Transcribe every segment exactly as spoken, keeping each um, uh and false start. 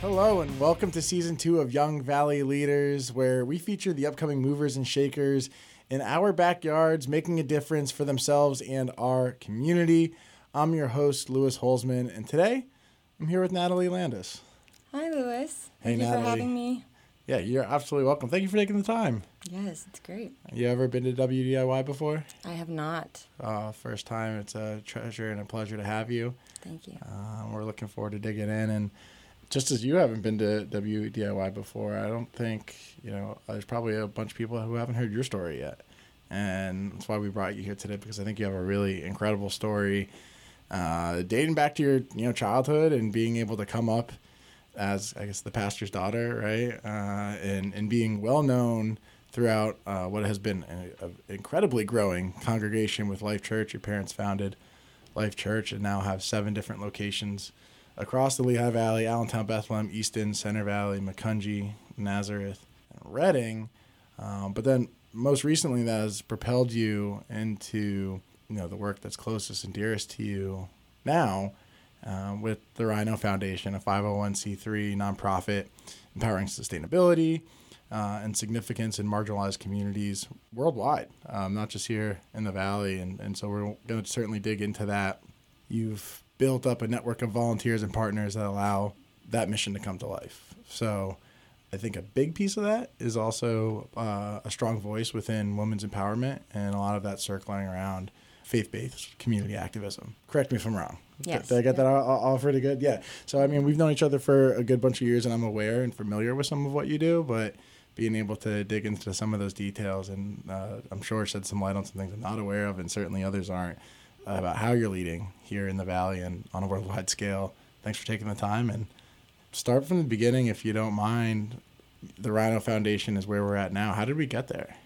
Hello and welcome to season two of Young Valley Leaders, where we feature the upcoming movers and shakers in our backyards, making a difference for themselves and our community. I'm your host, Lewis Holzman, and today I'm here with Natalie Landis. Hi, Lewis. Hey, Thank you Natalie. for having me. Yeah, you're absolutely welcome. Thank you for taking the time. Yes, it's great. You ever been to W D I Y before? I have not. Uh, first time. It's a treasure and a pleasure to have you. Thank you. Uh, we're looking forward to digging in. And just as you haven't been to W D I Y before, I don't think, you know, there's probably a bunch of people who haven't heard your story yet. And that's why we brought you here today, because I think you have a really incredible story uh, dating back to your, you know, childhood and being able to come up as, I guess, the pastor's daughter, right? Uh, and, and being well known throughout uh, what has been an incredibly growing congregation with Life Church. Your parents founded Life Church and now have seven different locations across the Lehigh Valley: Allentown, Bethlehem, Easton, Center Valley, Macungie, Nazareth, and Redding. Um, but then most recently that has propelled you into, you know, the work that's closest and dearest to you now, um, with the Rhino Foundation, a five oh one c three nonprofit empowering sustainability uh, and significance in marginalized communities worldwide, um, not just here in the Valley. And, and so we're going to certainly dig into that. You've built up a network of volunteers and partners that allow that mission to come to life. So I think a big piece of that is also uh, a strong voice within women's empowerment, and a lot of that circling around faith-based community activism. Correct me if I'm wrong. Yes. Did I get that all, all pretty good? Yeah. So, I mean, we've known each other for a good bunch of years, and I'm aware and familiar with some of what you do, but being able to dig into some of those details, and uh, I'm sure shed some light on some things I'm not aware of, and certainly others aren't, uh, about how you're leading here in the Valley and on a worldwide scale. Thanks for taking the time. And start from the beginning, if you don't mind. The Rhino Foundation is where we're at now. How did we get there?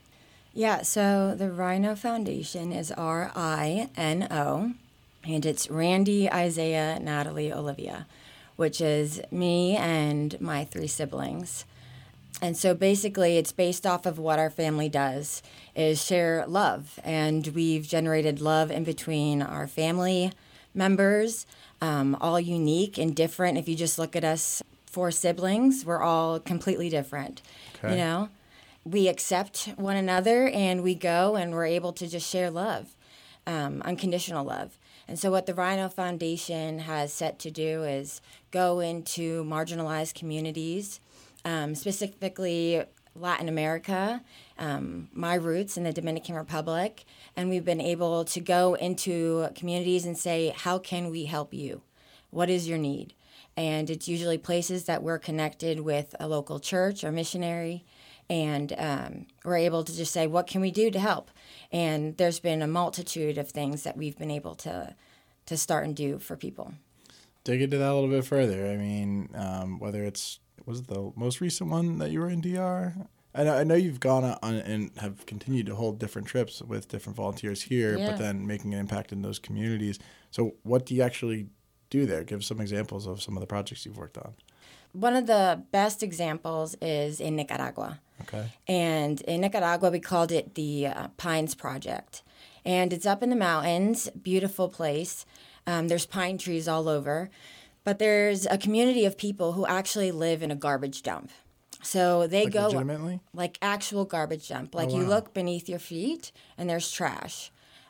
Yeah, so the Rhino Foundation is R I N O, and it's Randy, Isaiah, Natalie, Olivia, which is me and my three siblings. And so basically it's based off of what our family does, is share love. And we've generated love in between our family members, um, all unique and different. If you just look at us, four siblings, we're all completely different. Okay. You know, we accept one another and we go and we're able to just share love, um, unconditional love. And so what the Rhino Foundation has set to do is go into marginalized communities, um, specifically Latin America, um, my roots in the Dominican Republic, and we've been able to go into communities and say, how can we help you? What is your need? And it's usually places that we're connected with a local church or missionary, and um, we're able to just say, what can we do to help? And there's been a multitude of things that we've been able to to start and do for people. Dig into that a little bit further. I mean, um, whether it's, was it the most recent one that you were in D R? I know, I know you've gone on and have continued to hold different trips with different volunteers here, yeah. But then making an impact in those communities. So what do you actually do there? Give some examples of some of the projects you've worked on. One of the best examples is in Nicaragua. Okay. And in Nicaragua, we called it the uh, Pines Project. And it's up in the mountains, beautiful place. Um, there's pine trees all over. But there's a community of people who actually live in a garbage dump. So they like go... legitimately? Like actual garbage dump. Like oh, wow. You look beneath your feet and there's trash.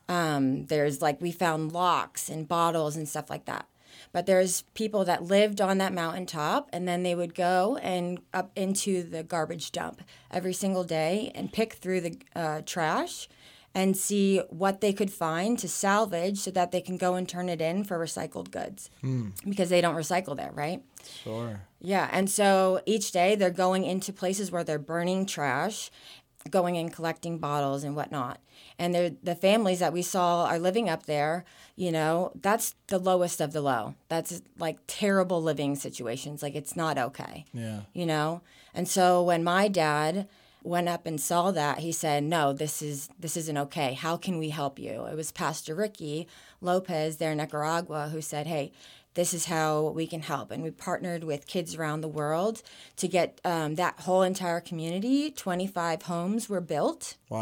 Um, there's like, we found locks and bottles and stuff like that. But there's people that lived on that mountaintop, and then they would go and up into the garbage dump every single day and pick through the uh, trash and see what they could find to salvage so that they can go and turn it in for recycled goods. Hmm. Because they don't recycle there, right? Sure. Yeah, and so each day they're going into places where they're burning trash, going and collecting bottles and whatnot. And they're, the families that we saw are living up there, you know, that's the lowest of the low. That's like terrible living situations. Like, it's not okay. Yeah. You know? And so when my dad went up and saw that, he said, no, this is this isn't okay. How can we help you? It was Pastor Ricky Lopez there in Nicaragua who said, hey, this is how we can help. And we partnered with kids around the world to get um, that whole entire community, twenty-five homes were built. Wow.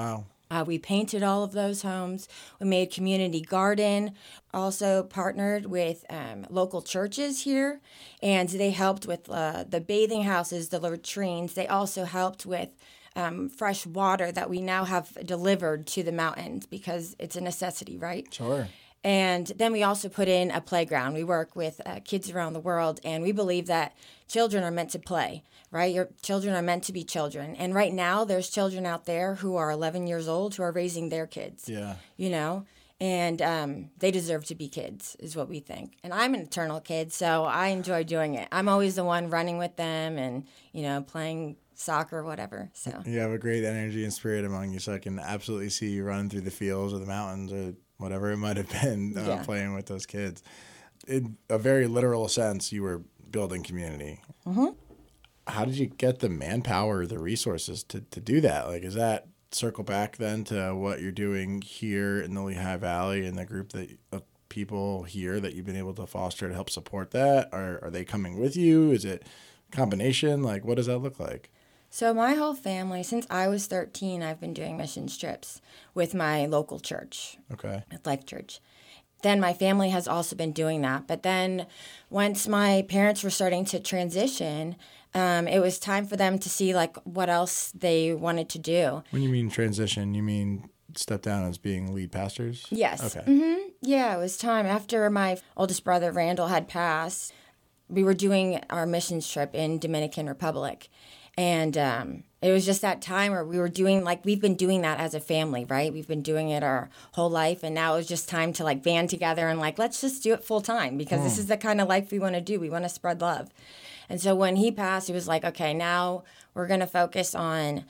Uh, we painted all of those homes. We made community garden. Also partnered with um, local churches here, and they helped with uh, the bathing houses, the latrines. They also helped with um, fresh water that we now have delivered to the mountains because it's a necessity, right? Sure. And then we also put in a playground. We work with uh, kids around the world, and we believe that children are meant to play, right? Your children are meant to be children. And right now, there's children out there who are eleven years old who are raising their kids. Yeah. You know, and um, they deserve to be kids, is what we think. And I'm an eternal kid, so I enjoy doing it. I'm always the one running with them and, you know, playing soccer or whatever. So You have a great energy and spirit among you, so I can absolutely see you running through the fields or the mountains or whatever it might have been, uh, Yeah. playing with those kids. In a very literal sense, you were building community. Mm-hmm. How did you get the manpower, the resources to, to do that? Like, is that circle back then to what you're doing here in the Lehigh Valley and the group that of people here that you've been able to foster to help support that? Are, are they coming with you? Is it a combination? Like, what does that look like? So my whole family, since I was thirteen, I've been doing missions trips with my local church, Okay. at Life Church. Then my family has also been doing that. But then once my parents were starting to transition, um, it was time for them to see like what else they wanted to do. When you mean transition, you mean step down as being lead pastors? Yes. Okay. hmm Yeah, it was time. After my oldest brother, Randall, had passed, we were doing our missions trip in Dominican Republic. And um, it was just that time where we were doing, like, we've been doing that as a family, right? We've been doing it our whole life. And now it was just time to, like, band together and, like, let's just do it full time because this is the kind of life we want to do. We want to spread love. And so when he passed, it was like, okay, now we're going to focus on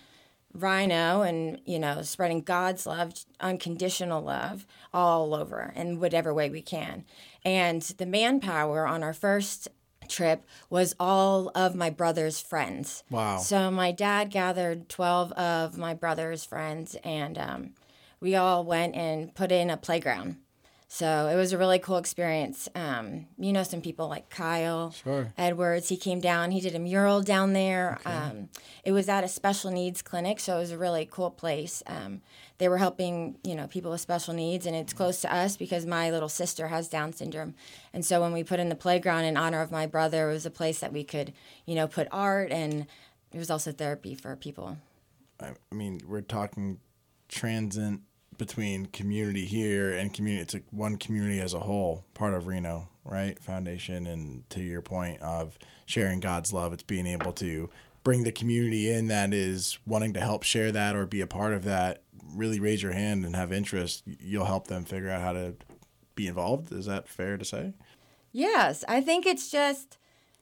Rhino and, you know, spreading God's love, unconditional love all over in whatever way we can. And the manpower on our first trip was all of my brother's friends. Wow. So my dad gathered twelve of my brother's friends, and um, we all went and put in a playground. So it was a really cool experience. Um, you know, some people like Kyle Sure. Edwards, he came down, he did a mural down there. Okay. Um, it was at a special needs clinic, so it was a really cool place. Um, they were helping, you know, people with special needs, and it's close to us because my little sister has Down syndrome. And so when we put in the playground in honor of my brother, it was a place that we could, you know, put art, and it was also therapy for people. I mean, we're talking transient between community here and community. It's like one community as a whole, part of Reno, right? Foundation. And to your point of sharing God's love, it's being able to bring the community in that is wanting to help share that or be a part of that. Really raise your hand and have interest. You'll help them figure out how to be involved. Is that fair to say? Yes, I think it's just,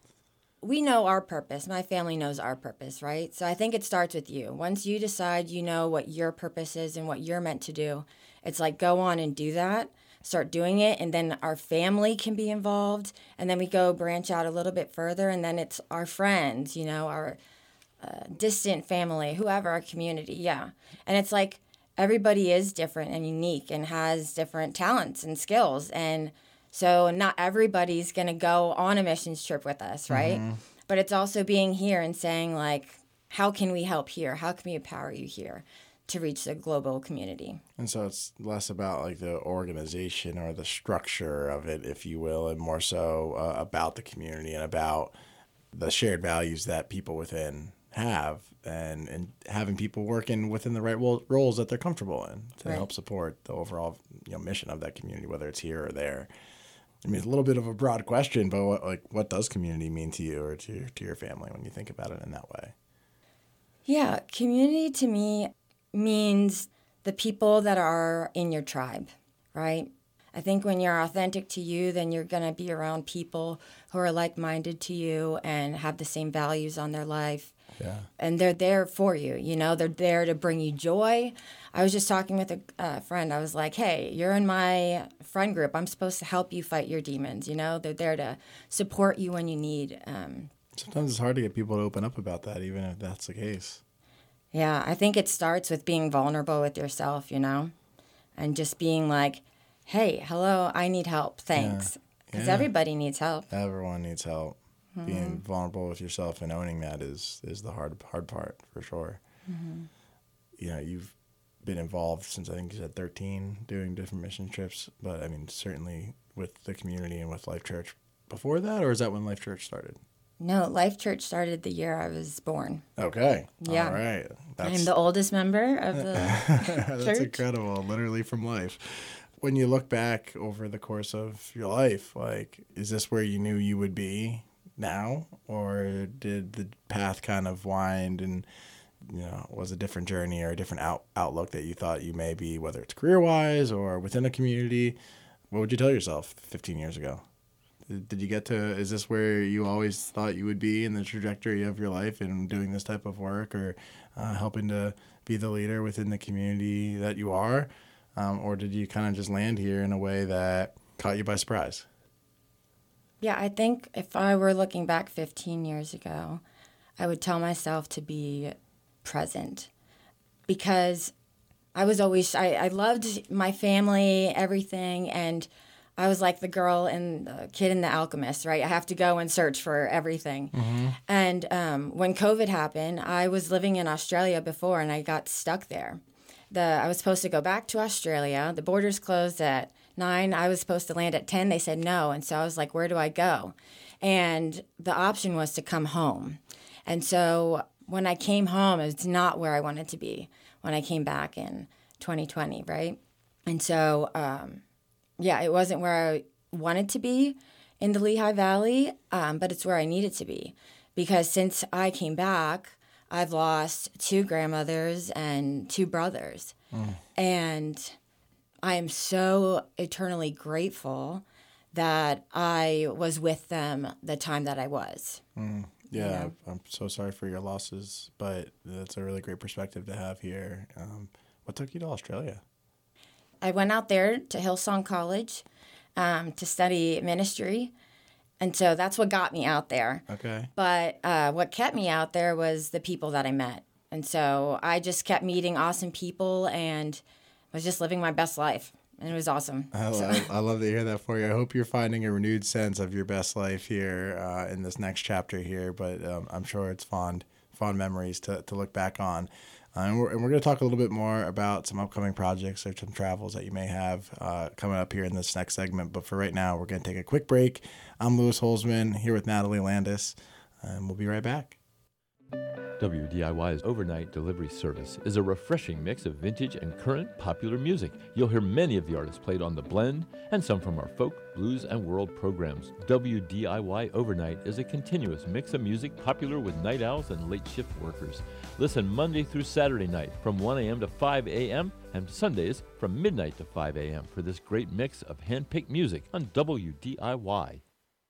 we know our purpose. My family knows our purpose, right? So I think it starts with you. Once you decide you know what your purpose is and what you're meant to do, it's like go on and do that. Start doing it, and then our family can be involved, and then we go branch out a little bit further, and then it's our friends, you know, our uh, distant family, whoever, our community, yeah. And it's like everybody is different and unique and has different talents and skills, and so not everybody's going to go on a missions trip with us, right? Mm-hmm. But it's also being here and saying, like, how can we help here? How can we empower you here to reach the global community? And so it's less about like the organization or the structure of it, if you will, and more so uh, about the community and about the shared values that people within have, and, and having people working within the right wo- roles that they're comfortable in to right. help support the overall, you know, mission of that community, whether it's here or there. I mean, it's a little bit of a broad question, but what, like, what does community mean to you or to to your family when you think about it in that way? Yeah, community to me means the people that are in your tribe, right? I think when you're authentic to you, then you're going to be around people who are like-minded to you and have the same values on their life. Yeah. And they're there for you, you know, they're there to bring you joy. I was just talking with a uh, friend. I was like, hey, you're in my friend group. I'm supposed to help you fight your demons, you know? They're there to support you when you need. Um, Sometimes it's hard to get people to open up about that, even if that's the case. Yeah, I think it starts with being vulnerable with yourself, you know? And just being like, hey, hello, I need help, thanks. Because yeah. yeah. everybody needs help. Everyone needs help. Mm-hmm. Being vulnerable with yourself and owning that is, is the hard hard part, for sure. Mm-hmm. You know, you've been involved since I think you said thirteen, doing different mission trips. But I mean, certainly with the community and with Life Church before that, or is that when Life Church started? No, Life Church started the year I was born. Okay. Yeah. All right. That's... I'm the oldest member of the That's church. incredible, literally from life. When you look back over the course of your life, like, is this where you knew you would be now? Or did the path kind of wind and, you know, was a different journey or a different out- outlook that you thought you may be, whether it's career-wise or within a community? What would you tell yourself fifteen years ago? Did you get to, is this where you always thought you would be in the trajectory of your life in doing this type of work or uh, helping to be the leader within the community that you are? Um, or did you kind of just land here in a way that caught you by surprise? Yeah, I think if I were looking back fifteen years ago, I would tell myself to be present because I was always, I, I loved my family, everything, and I was like the girl and the kid in The Alchemist, right? I have to go and search for everything. Mm-hmm. And um, when COVID happened, I was living in Australia before, and I got stuck there. The I was supposed to go back to Australia. The borders closed at nine. I was supposed to land at ten. They said no. And so I was like, where do I go? And the option was to come home. And so when I came home, it's not where I wanted to be when I came back in twenty twenty, right? And so... Um, Yeah, it wasn't where I wanted to be in the Lehigh Valley, um, but it's where I needed to be. Because since I came back, I've lost two grandmothers and two brothers. Mm. And I am so eternally grateful that I was with them the time that I was. Mm. Yeah, you know? I'm so sorry for your losses, but that's a really great perspective to have here. Um, what took you to Australia? I went out there to Hillsong College um, to study ministry. And so that's what got me out there. Okay. But uh, what kept me out there was the people that I met. And so I just kept meeting awesome people and was just living my best life. And it was awesome. I, so. I, I love to hear that for you. I hope you're finding a renewed sense of your best life here uh, in this next chapter here. But um, I'm sure it's fond, fond memories to, to look back on. Uh, and we're, and we're going to talk a little bit more about some upcoming projects or some travels that you may have uh, coming up here in this next segment. But for right now, we're going to take a quick break. I'm Lewis Holzman here with Natalie Landis, and we'll be right back. W D I Y's overnight delivery service is a refreshing mix of vintage and current popular music. You'll hear many of the artists played on The Blend and some from our folk, blues, and world programs. W D I Y Overnight is a continuous mix of music popular with night owls and late shift workers. Listen Monday through Saturday night from one a.m. to five a.m. and Sundays from midnight to five a.m. for this great mix of hand-picked music on W D I Y.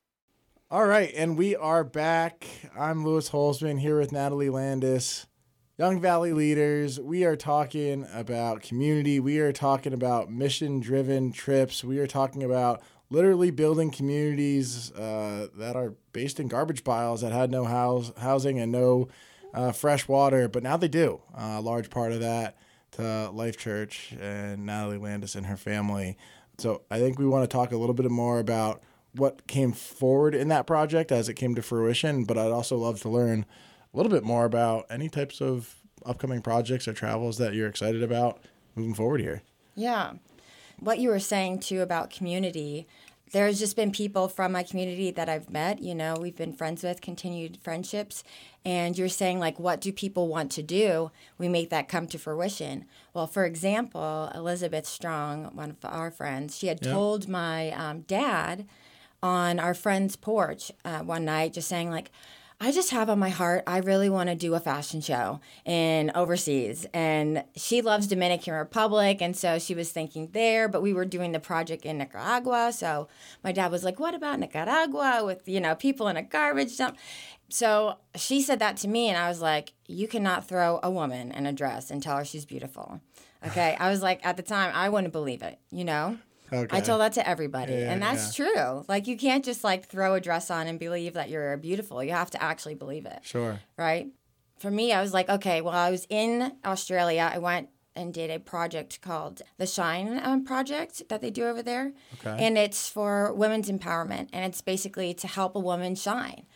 All right, and we are back. I'm Lewis Holzman here with Natalie Landis, Young Valley Leaders. We are talking about community. We are talking about mission-driven trips. We are talking about literally building communities uh, that are based in garbage piles that had no house, housing and no uh, fresh water, but now they do. Uh, a large part of that to Life Church and Natalie Landis and her family. So I think we want to talk a little bit more about what came forward in that project as it came to fruition, but I'd also love to learn a little bit more about any types of upcoming projects or travels that you're excited about moving forward here. Yeah. What you were saying, too, about community, there's just been people from my community that I've met, you know, we've been friends with, continued friendships, and you're saying, like, what do people want to do? We make that come to fruition. Well, for example, Elizabeth Strong, one of our friends, she had yep. told my um, dad on our friend's porch uh, one night, just saying, like, I just have on my heart, I really want to do a fashion show in overseas. And she loves Dominican Republic, and so she was thinking there, but we were doing the project in Nicaragua. So my dad was like, what about Nicaragua with, you know, people in a garbage dump? So she said that to me, and I was like, you cannot throw a woman in a dress and tell her she's beautiful. Okay? I was like, at the time, I wouldn't believe it, you know? Okay. I told that to everybody, yeah, and that's yeah. true. Like, you can't just, like, throw a dress on and believe that you're beautiful. You have to actually believe it. Sure. Right? For me, I was like, okay, well, I was in Australia. I went and did a project called the Shine um, Project that they do over there. Okay. And it's for women's empowerment, and it's basically to help a woman shine.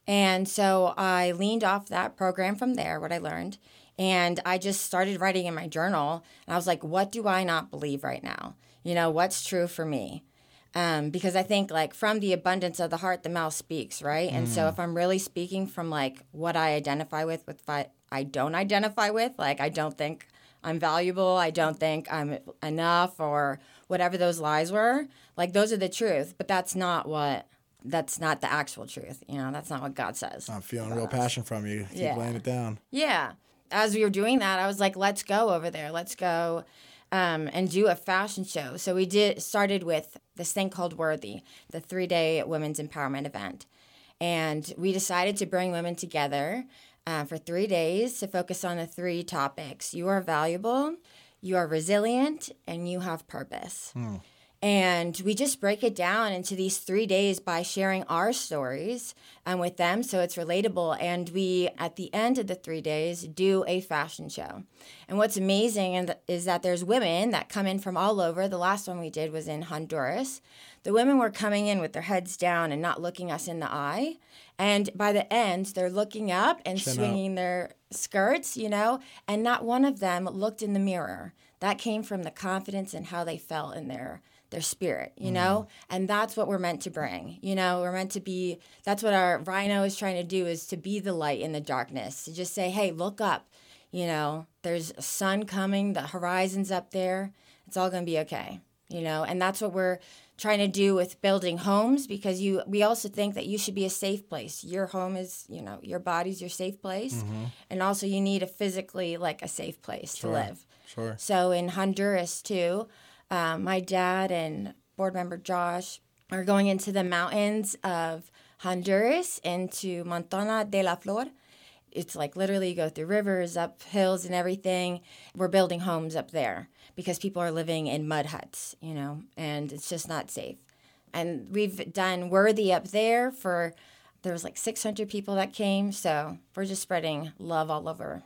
And so I leaned off that program from there, what I learned, and I just started writing in my journal. And I was like, what do I not believe right now? You know, what's true for me? Um, because I think like from the abundance of the heart, the mouth speaks, right? And so if I'm really speaking from like what I identify with, with what I don't identify with, like I don't think I'm valuable, I don't think I'm enough, or whatever those lies were, like those are the truth. But that's not what, that's not the actual truth. You know, that's not what God says. I'm feeling real passion from you. Keep Yeah. laying it down. Yeah. As we were doing that, I was like, let's go over there. Let's go um, and do a fashion show. So we did started with this thing called Worthy, the three-day women's empowerment event. And we decided to bring women together uh, for three days to focus on the three topics. You are valuable, you are resilient, and you have purpose. Hmm. And we just break it down into these three days by sharing our stories um, with them so it's relatable. And we, at the end of the three days, do a fashion show. And what's amazing is that there's women that come in from all over. The last one we did was in Honduras. The women were coming in with their heads down and not looking us in the eye. And by the end, they're looking up and Chin swinging up. their skirts, you know, and not one of them looked in the mirror. That came from the confidence and how they felt in their their spirit, you know? Mm. And that's what we're meant to bring. You know, we're meant to be, that's what our Rhino is trying to do, is to be the light in the darkness, to just say, hey, look up, you know, there's a sun coming, the horizon's up there, it's all going to be okay, you know? And that's what we're trying to do with building homes, because you, we also think that you should be a safe place. Your home is, you know, your body's your safe place. Mm-hmm. And also you need a physically, like a safe place Sure. to live. Sure. So in Honduras too, Um, my dad and board member Josh are going into the mountains of Honduras, into Montana de la Flor. It's like literally you go through rivers, up hills and everything. We're building homes up there because people are living in mud huts, you know, and it's just not safe. And we've done Worthy up there for, there was like six hundred people that came. So we're just spreading love all over.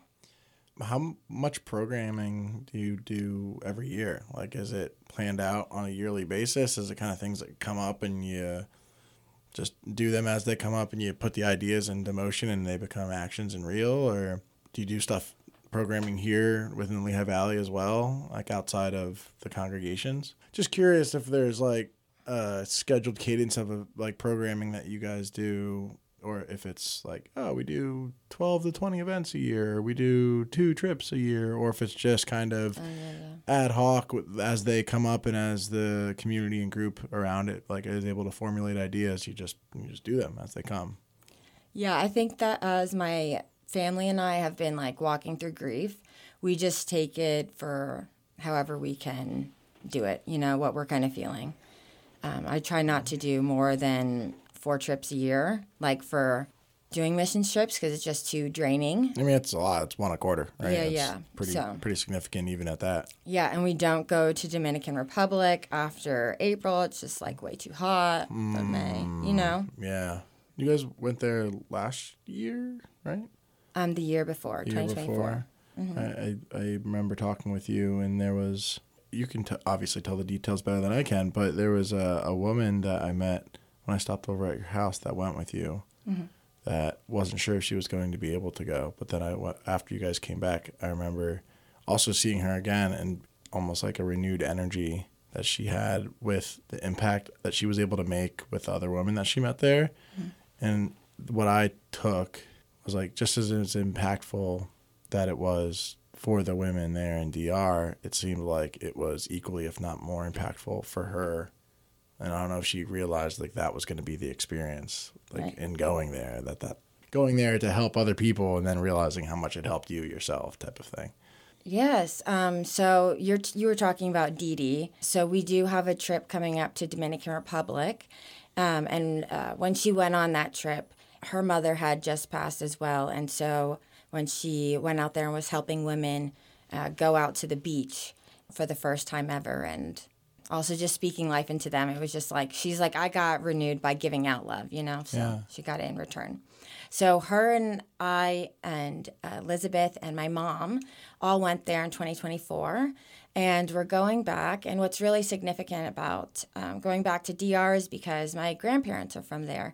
How much programming do you do every year? Like, is it planned out on a yearly basis? Is it kind of things that come up and you just do them as they come up and you put the ideas into motion and they become actions and real? Or do you do stuff programming here within Lehigh Valley as well, like outside of the congregations? Just curious if there's like a scheduled cadence of a, like programming that you guys do, or if it's like, oh, we do twelve to twenty events a year, or we do two trips a year, or if it's just kind of Oh, yeah, yeah. ad hoc as they come up and as the community and group around it like is able to formulate ideas, you just you just do them as they come. Yeah, I think that as my family and I have been like walking through grief, we just take it for however we can do it, you know, what we're kind of feeling. Um, I try not to do more than four trips a year, like for doing mission trips, because it's just too draining. I mean, it's a lot. It's one a quarter, right? Yeah, it's yeah. Pretty, So- pretty significant even at that. Yeah, and we don't go to Dominican Republic after April. It's just like way too hot. But May, you know, Yeah. You guys went there last year, right? um, the year before, The year twenty twenty-four. before. I, I I remember talking with you, and there was, you can t- obviously tell the details better than I can, but there was a, a woman that I met when I stopped over at your house that went with you, mm-hmm. that wasn't sure if she was going to be able to go. But then I, after you guys came back, I remember also seeing her again and almost like a renewed energy that she had with the impact that she was able to make with other women that she met there. Mm-hmm. And what I took was like, just as it was impactful that it was for the women there in D R, it seemed like it was equally, if not more impactful for her. And I don't know if she realized like that was going to be the experience, like Right. in going there, that that going there to help other people and then realizing how much it helped you yourself type of thing. Yes. Um, so you're you were talking about Dee Dee. So we do have a trip coming up to Dominican Republic. Um, and uh, when she went on that trip, her mother had just passed as well. And so when she went out there and was helping women uh, go out to the beach for the first time ever, and also just speaking life into them, it was just like, she's like, I got renewed by giving out love, you know? So Yeah. she got it in return. So her and I and uh, Elizabeth and my mom all went there in twenty twenty-four. And we're going back. And what's really significant about um, going back to D R is because my grandparents are from there.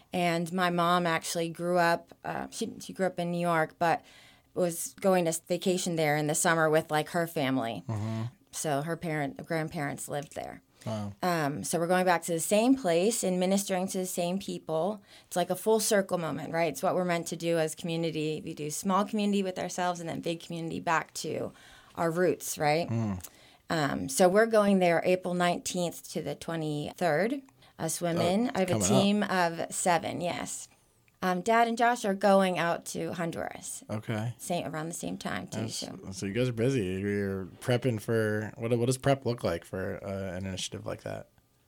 And my mom actually grew up, uh, she, she grew up in New York, but was going to vacation there in the summer with like her family. Mm-hmm. So her parent, grandparents lived there. Wow. Um, so we're going back to the same place and ministering to the same people. It's like a full circle moment, right? It's what we're meant to do as community. We do small community with ourselves and then big community back to our roots, right? Mm. Um, so we're going there April nineteenth to the twenty-third, us women. Oh, I have a coming team of seven, yes. Um, Dad and Josh are going out to Honduras. Okay. Same, around the same time, too. That's- So. so you guys are busy. You're prepping for, what, what does prep look like for uh, an initiative like that?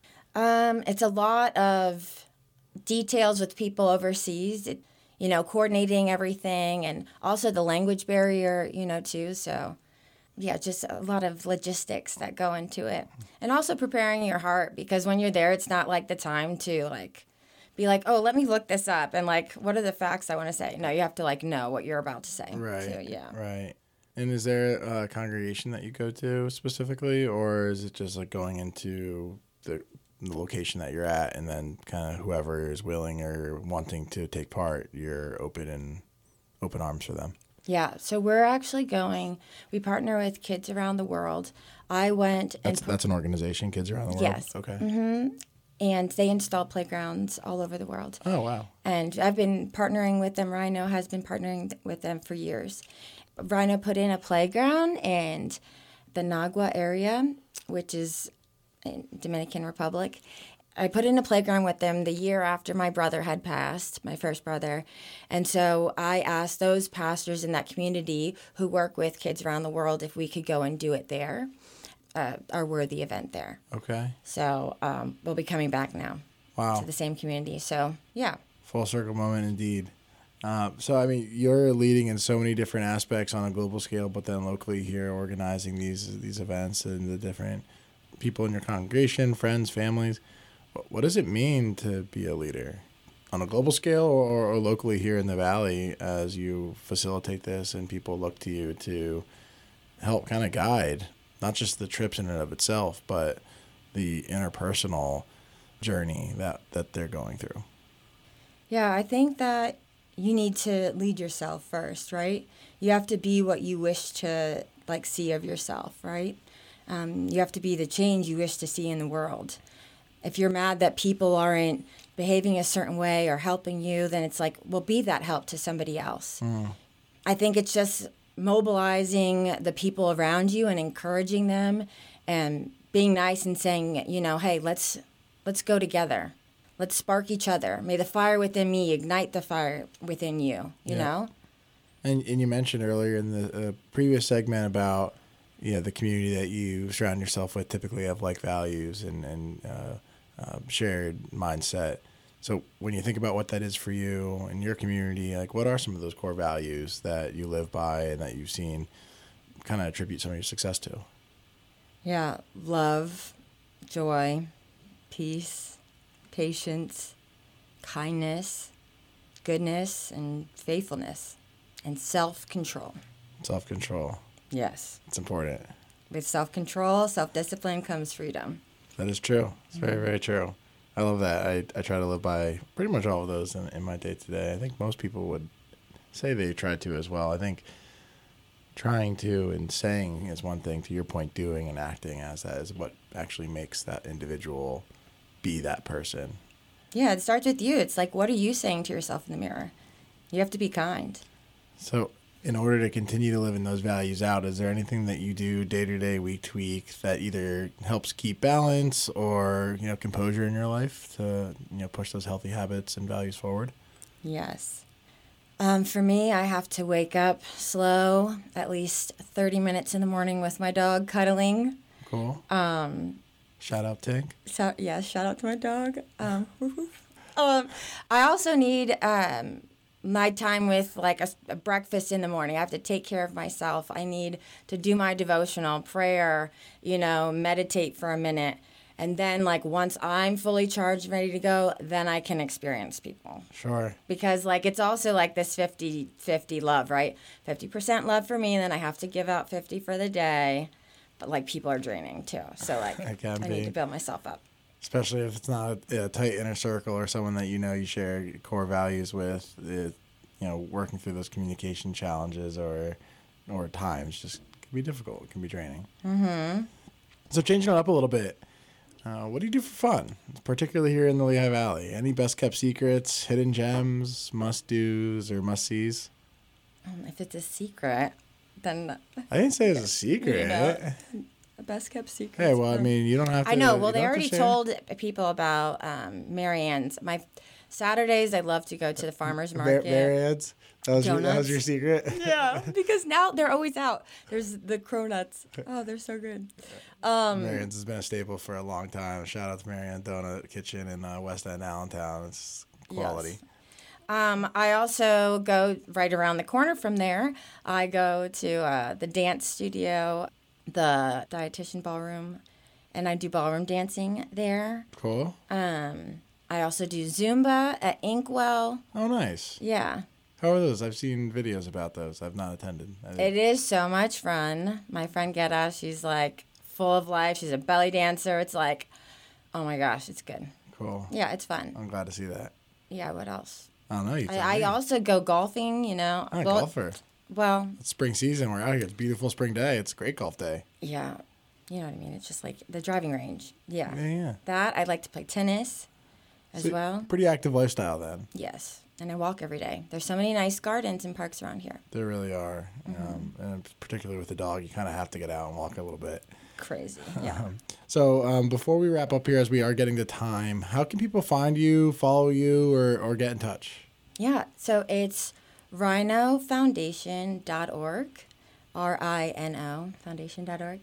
Um, it's a lot of details with people overseas, it, you know, coordinating everything and also the language barrier, you know, too. So, yeah, just a lot of logistics that go into it. And also preparing your heart because when you're there, it's not like the time to, like, be like, oh, let me look this up and, like, what are the facts I want to say? No, you have to, like, know what you're about to say. Right. So, yeah. Right. And is there a congregation that you go to specifically, or is it just like going into the, the location that you're at and then kind of whoever is willing or wanting to take part, you're open and open arms for them? Yeah, so we're actually going, we partner with Kids Around the World. I went and That's, that's an organization, Kids Around the World? Yes. Okay. Mm-hmm. And they install playgrounds all over the world. Oh, wow. And I've been partnering with them. Rhino has been partnering with them for years. Rhino put in a playground in the Nagua area, which is in Dominican Republic. I put in a playground with them the year after my brother had passed, my first brother. And so I asked those pastors in that community who work with Kids Around the World if we could go and do it there. Uh, our worthy event there. Okay. So um, we'll be coming back now Wow. to the same community. So, yeah. Full circle moment indeed. Uh, so, I mean, you're leading in so many different aspects on a global scale, but then locally here organizing these these events and the different people in your congregation, friends, families. What, what does it mean to be a leader on a global scale or, or locally here in the Valley as you facilitate this and people look to you to help kind of guide not just the trips in and of itself, but the interpersonal journey that, that they're going through? Yeah, I think that you need to lead yourself first, right? You have to be what you wish to, like, see of yourself, right? Um, you have to be the change you wish to see in the world. If you're mad that people aren't behaving a certain way or helping you, then it's like, well, be that help to somebody else. Mm. I think it's just mobilizing the people around you and encouraging them and being nice and saying, you know, hey, let's let's go together. Let's spark each other. May the fire within me ignite the fire within you, you Yeah. know? And and you mentioned earlier in the uh, previous segment about, you know, the community that you surround yourself with typically have like values and, and uh, uh, shared mindset. So when you think about what that is for you and your community, like what are some of those core values that you live by and that you've seen kind of attribute some of your success to? Yeah, love, joy, peace, patience, kindness, goodness, and faithfulness, and self-control. Self-control. Yes. It's important. With self-control, self-discipline comes freedom. That is true. It's very, very true. I love that. I, I try to live by pretty much all of those in, in my day-to-day. I think most people would say they try to as well. I think trying to and saying is one thing. To your point, doing and acting as that is what actually makes that individual be that person. Yeah, it starts with you. It's like, what are you saying to yourself in the mirror? You have to be kind. So in order to continue to live in those values out, is there anything that you do day to day, week to week that either helps keep balance or, you know, composure in your life to, you know, push those healthy habits and values forward? Yes. Um, for me, I have to wake up slow, at least thirty minutes in the morning with my dog cuddling. Cool. Um, Shout out Tink. so, yeah, shout out to my dog. Um, um, I also need um, my time with like a, a breakfast in the morning. I have to take care of myself. I need to do my devotional, prayer, you know, meditate for a minute. And then, like, once I'm fully charged and ready to go, then I can experience people. Sure. Because, like, it's also like this fifty-fifty love, right? fifty percent love for me, and then I have to give out fifty for the day. But, like, people are draining, too. So, like, It can I be. need to build myself up. especially if it's not a, a tight inner circle or someone that you know you share core values with. It, you know, working through those communication challenges or or times just can be difficult. It can be draining. Mm-hmm. So changing it up a little bit, uh, what do you do for fun, particularly here in the Lehigh Valley? Any best kept secrets, hidden gems, must dos or must sees? Um, if it's a secret, then I didn't say it's a secret. You know, the best kept secret. Hey, well, I mean, you don't have to. I know. Well, you they don't have already to share. told people about um, Marianne's. My Saturdays, I love to go to the farmer's market. Marianne's? That was, your, that was Donuts. your secret? Yeah, because now they're always out. There's the cronuts. Oh, they're so good. Um, Marianne's has been a staple for a long time. Shout out to Marianne Donut Kitchen in uh, West End, Allentown. It's quality. Yes. Um, I also go right around the corner from there. I go to uh, the dance studio, the dietitian ballroom, and I do ballroom dancing there. Cool. Um, I also do Zumba at Inkwell. Oh, nice. Yeah. How are those? I've seen videos about those. I've not attended. I It is so much fun. My friend Geta, she's like full of life. She's a belly dancer. It's like, oh my gosh, it's good. Cool. Yeah, it's fun. I'm glad to see that. Yeah, what else? I don't know. You tell I, I me. also go golfing, you know. I'm a Well- golfer. Well, It's spring season. We're out here. It's a beautiful spring day. It's a great golf day. yeah, you know what I mean. It's just like the driving range. Yeah. Yeah, yeah. That, I like to play tennis as So, well. Pretty active lifestyle then. Yes. And I walk every day. There's so many nice gardens and parks around here. There really are. Mm-hmm. Um, and particularly with the dog, you kind of have to get out and walk a little bit. Crazy. Yeah. So um, before we wrap up here, as we are getting to time, how can people find you, follow you, or, or get in touch? Yeah, so it's rhino foundation dot org, R I N O, foundation dot org.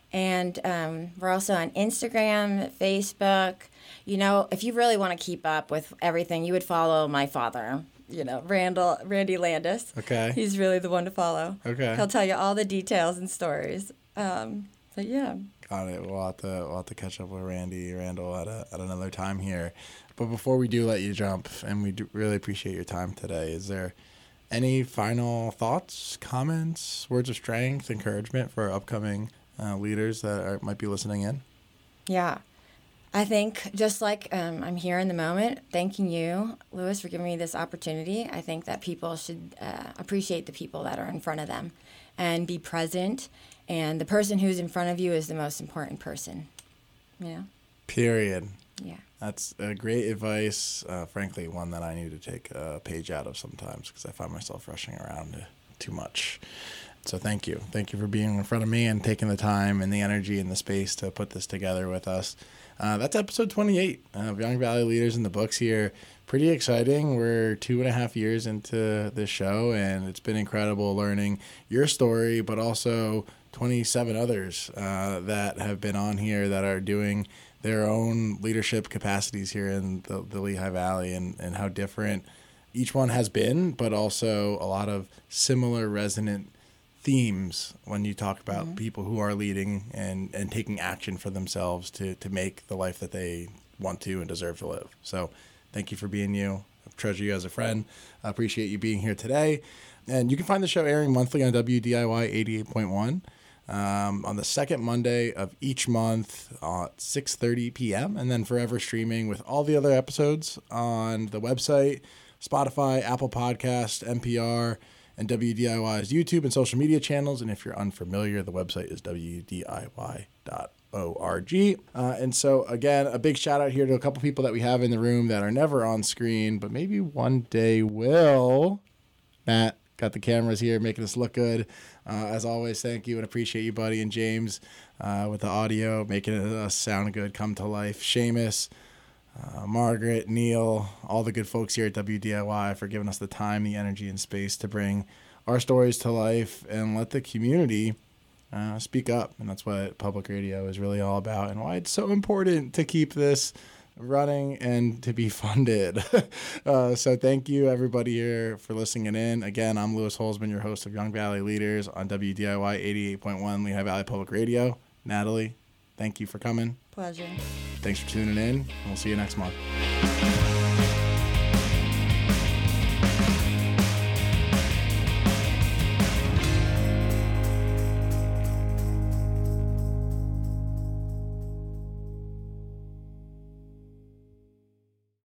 And um, we're also on Instagram, Facebook. You know, if you really want to keep up with everything, you would follow my father, you know, Randall, Randy Landis. Okay. He's really the one to follow. Okay. He'll tell you all the details and stories. Um, but yeah. Got it. We'll have to we'll have to catch up with Randy Randall at a, at another time here. But before we do let you jump, and we do really appreciate your time today, is there any final thoughts, comments, words of strength, encouragement for our upcoming uh, leaders that are, might be listening in? Yeah. I think just like um, I'm here in the moment, thanking you, Louis, for giving me this opportunity. I think that people should uh, appreciate the people that are in front of them and be present. And the person who's in front of you is the most important person. You know? Period. Yeah. That's a great advice. Uh, frankly, one that I need to take a page out of sometimes because I find myself rushing around too much. So thank you. Thank you for being in front of me and taking the time and the energy and the space to put this together with us. Uh, that's episode twenty-eight of Young Valley Leaders in the Books here. Pretty exciting. We're two and a half years into this show, and it's been incredible learning your story, but also twenty-seven others uh, that have been on here that are doing their own leadership capacities here in the, the Lehigh Valley, and, and how different each one has been, but also a lot of similar resonant themes when you talk about mm-hmm. people who are leading and, and taking action for themselves to, to make the life that they want to and deserve to live. So thank you for being you. I treasure you as a friend. I appreciate you being here today. And you can find the show airing monthly on W D I Y eighty-eight point one. Um, on the second Monday of each month at six thirty p.m. and then forever streaming with all the other episodes on the website, Spotify, Apple Podcast, N P R, and W D I Y's YouTube and social media channels. And if you're unfamiliar, the website is W D I Y dot org. Uh, and so, again, a big shout out here to a couple people that we have in the room that are never on screen, but maybe one day will. Matt got the cameras here making us look good. Uh, as always, thank you and appreciate you, buddy. And James uh, with the audio, making us sound good, come to life. Seamus, uh, Margaret, Neil, all the good folks here at W D I Y for giving us the time, the energy, and space to bring our stories to life and let the community uh, speak up. And that's what public radio is really all about and why it's so important to keep this running and to be funded. uh, so thank you everybody here for listening in. Again, I'm Louis Holzman, your host of Young Valley Leaders on W D I Y eighty-eight point one Lehigh Valley Public Radio. Natalie, thank you for coming. Pleasure. Thanks for tuning in. We'll see you next month.